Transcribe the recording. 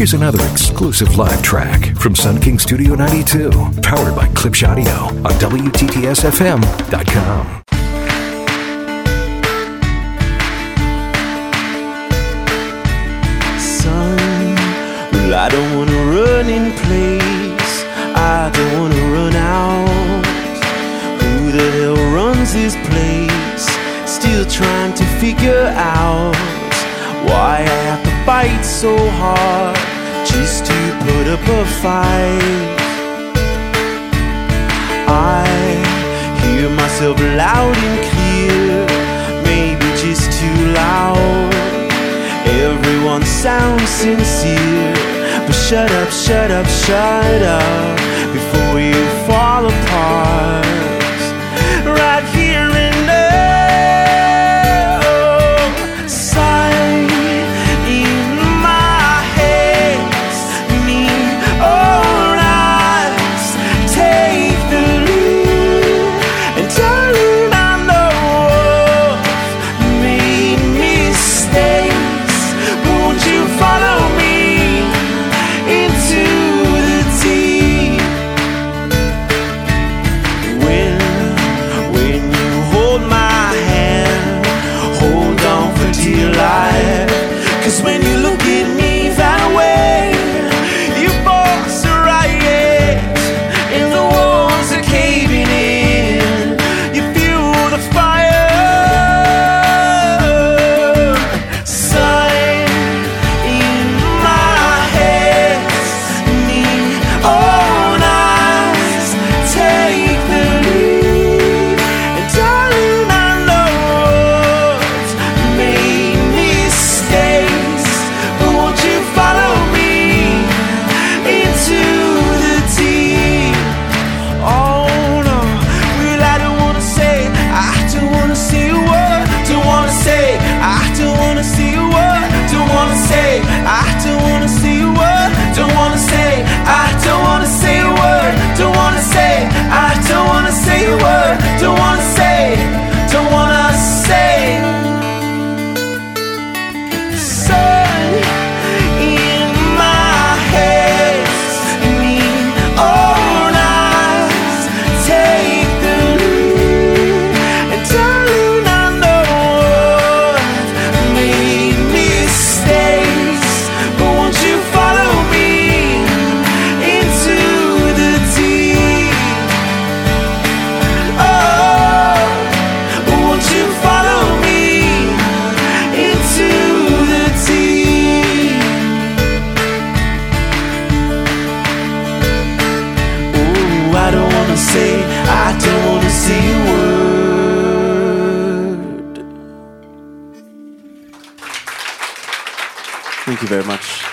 Here's another exclusive live track from Sun King Studio 92, powered by Klipsch Audio on WTTSFM.com. Well, I don't wanna run in place, I don't wanna run out. Who the hell runs this place? Still trying to figure out why I have to fight so hard just to put up a fight. I hear myself loud and clear, maybe just too loud. Everyone sounds sincere, but shut up, shut up, shut up before you fall apart. Right here and now, sign in my head, need all eyes, take the lead, and darling, I know I've made mistakes. Won't you follow me into the deep? When you hold my hand, hold on for dear life. 'Cause when you look at me that way, you force a riot, and the walls are caving in. You feel the fire, sun in my head, need all eyes, take the lead, and darling, I know I've made mistakes, but won't you follow me into the deep? Oh no, well I don't wanna say, I don't wanna say a word, don't wanna say, I don't wanna say a word, don't wanna say, I don't wanna say a word, don't wanna say, I don't wanna say a word, don't wanna say, I don't wanna say a word, don't wanna say, don't wanna say. Sun in my head, need all eyes, take the lead, and darling, I know I've made mistakes, but won't you follow me into the deep? Oh, won't you follow me into the deep? Oh, I don't wanna say, I don't wanna say a word. Thank you very much.